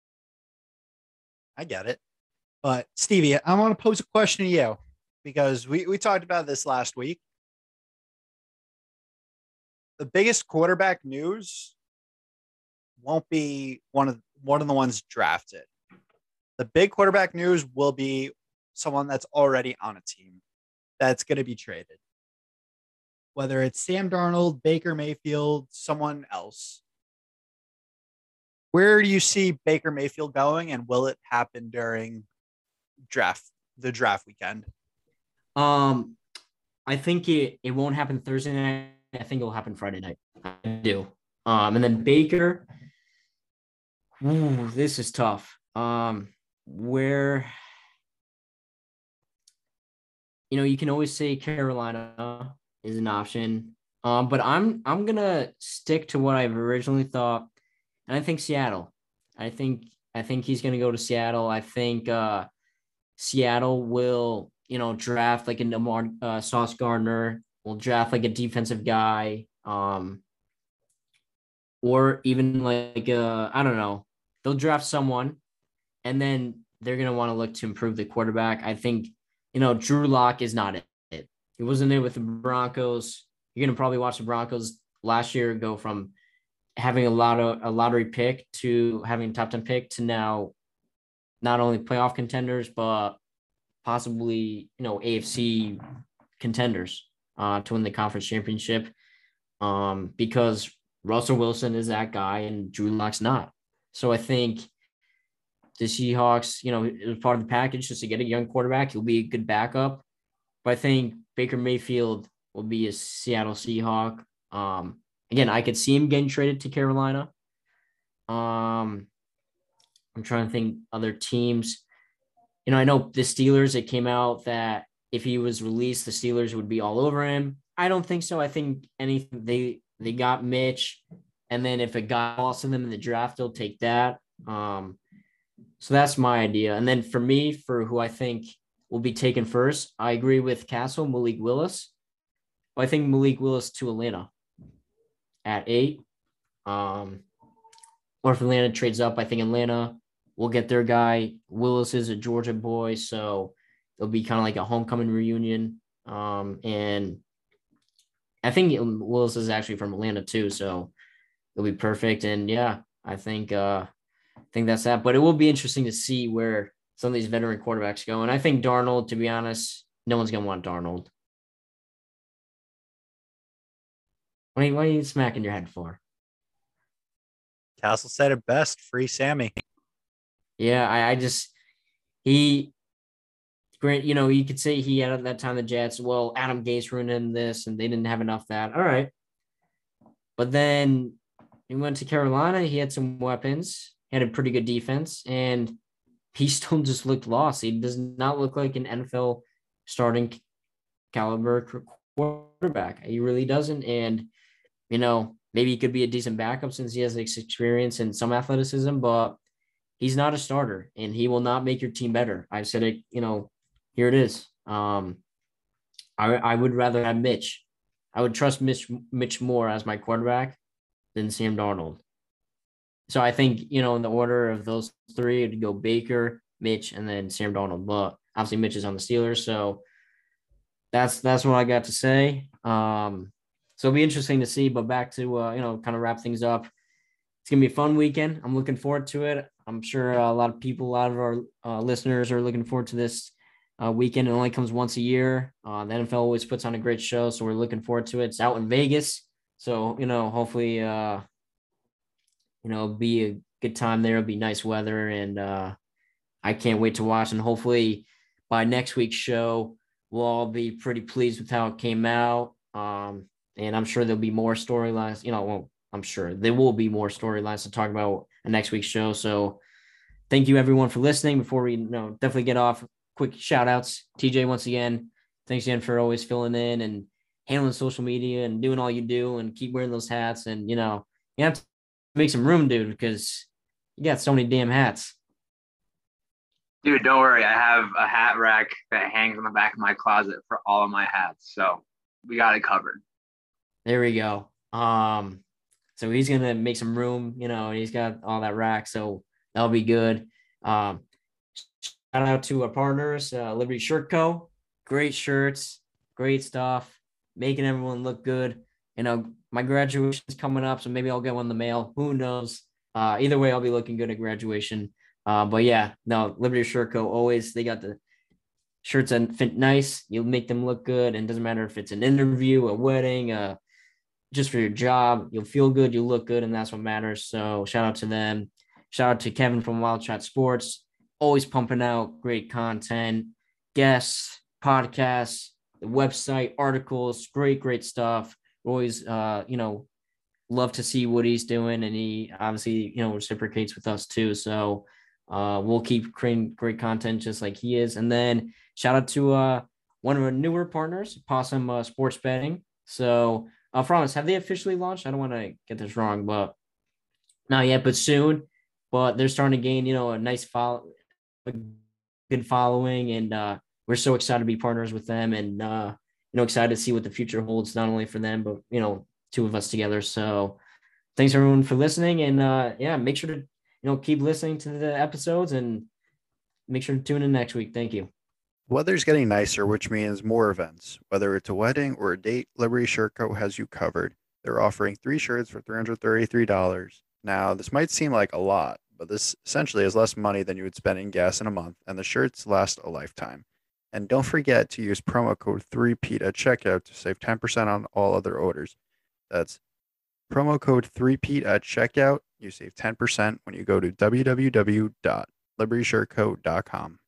I get it. But Stevie, I want to pose a question to you because we, we talked about this last week. The biggest quarterback news won't be one of one of the ones drafted. The big quarterback news will be someone that's already on a team that's going to be traded. Whether it's Sam Darnold, Baker Mayfield, someone else. Where do you see Baker Mayfield going, and will it happen during draft, the draft weekend? Um, I think it, it won't happen Thursday night. I think it'll happen Friday night. I do. Um, and then Baker. Ooh, this is tough. Um, where you know you can always say Carolina is an option. Um, but I'm I'm gonna stick to what I've originally thought, and I think Seattle. I think I think he's gonna go to Seattle. I think uh, Seattle will you know draft like a Lamar uh, Sauce Gardner. Will draft like a defensive guy. Um, or even like uh, I don't know. They'll draft someone, and then they're gonna want to look to improve the quarterback. I think you know Drew Lock is not it. He wasn't it with the Broncos. You're gonna probably watch the Broncos last year go from having a lot of a lottery pick to having a top ten pick to now not only playoff contenders but possibly you know A F C contenders uh, to win the conference championship. Um, because Russell Wilson is that guy and Drew Lock's not. So I think the Seahawks, you know, it was part of the package just to get a young quarterback. He'll be a good backup. But I think Baker Mayfield will be a Seattle Seahawk. Um, again, I could see him getting traded to Carolina. Um, I'm trying to think other teams. You know, I know the Steelers, it came out that if he was released, the Steelers would be all over him. I don't think so. I think anything they they got Mitch, and then if it got lost in them in the draft, they'll take that. Um, so that's my idea. And then for me, for who I think will be taken first, I agree with Castle, Malik Willis. But I think Malik Willis to Atlanta at eight. Um, or if Atlanta trades up, I think Atlanta will get their guy. Willis is a Georgia boy, so it'll be kind of like a homecoming reunion. Um, and I think Willis is actually from Atlanta too, so it'll be perfect. And yeah, I think uh, I think that's that. But it will be interesting to see where some of these veteran quarterbacks go. And I think Darnold, to be honest, no one's gonna want Darnold. What are you, what are you smacking your head for? Castle said it best. Free Sammy. Yeah, I, I just he Grant, you know, you could say he had at that time the Jets. Well, Adam Gase ruined him this, and they didn't have enough of that. All right, but then he went to Carolina. He had some weapons. He had a pretty good defense, and he still just looked lost. He does not look like an N F L starting caliber quarterback. He really doesn't. And, you know, maybe he could be a decent backup since he has experience and some athleticism, but he's not a starter and he will not make your team better. I've said it, you know, here it is. Um, I, I would rather have Mitch. I would trust Mitch, Mitch more as my quarterback than Sam Darnold. So I think, you know, in the order of those three, it'd go Baker, Mitch, and then Sam Darnold. But obviously Mitch is on the Steelers. So that's that's what I got to say. Um, so it'll be interesting to see. But back to, uh, you know, kind of wrap things up. It's going to be a fun weekend. I'm looking forward to it. I'm sure uh, a lot of people, a lot of our uh, listeners are looking forward to this uh, weekend. It only comes once a year. Uh, the N F L always puts on a great show. So we're looking forward to it. It's out in Vegas. So, you know, hopefully, uh, you know, it'll be a good time there. It'll be nice weather. And uh, I can't wait to watch. And hopefully by next week's show, we'll all be pretty pleased with how it came out. Um, and I'm sure there'll be more storylines, you know, well, I'm sure there will be more storylines to talk about in next week's show. So thank you everyone for listening. Before we, you know, definitely get off, quick shout outs. T J, once again, thanks again for always filling in and handling social media and doing all you do and keep wearing those hats. And, you know, you have to make some room, dude, because you got so many damn hats. Dude, don't worry. I have a hat rack that hangs on the back of my closet for all of my hats. So we got it covered. There we go. Um, So he's going to make some room, you know, and he's got all that rack. So that'll be good. Um, shout out to our partners, uh, Liberty Shirt Co. Great shirts, great stuff, making everyone look good. You know, my graduation is coming up, so maybe I'll get one in the mail. Who knows? Uh, either way, I'll be looking good at graduation. Uh, but yeah, no, Liberty Shirt Co. always, they got the shirts that fit nice. You'll make them look good. And it doesn't matter if it's an interview, a wedding, uh, just for your job, you'll feel good, you look good, and that's what matters. So shout out to them. Shout out to Kevin from Wild Shot Sports, always pumping out great content, guests, podcasts, the website, articles, great, great stuff. Always, uh, you know, love to see what he's doing, and he obviously, you know, reciprocates with us too. So uh, we'll keep creating great content just like he is. And then shout out to uh, one of our newer partners, Possum uh, Sports Betting. So Uh, Franz, have they officially launched? I don't want to get this wrong, but not yet, but soon. But they're starting to gain, you know, a nice follow, a good following, and uh, we're so excited to be partners with them, and uh, you know, excited to see what the future holds, not only for them, but you know, two of us together. So, thanks everyone for listening, and uh, yeah, make sure to you know keep listening to the episodes, and make sure to tune in next week. Thank you. Weather's getting nicer, which means more events. Whether it's a wedding or a date, Liberty Shirt Co. has you covered. They're offering three shirts for three hundred thirty-three dollars. Now, this might seem like a lot, but this essentially is less money than you would spend in gas in a month, and the shirts last a lifetime. And don't forget to use promo code three P at checkout to save ten percent on all other orders. That's promo code three P at checkout. You save ten percent when you go to w w w dot liberty shirt co dot com.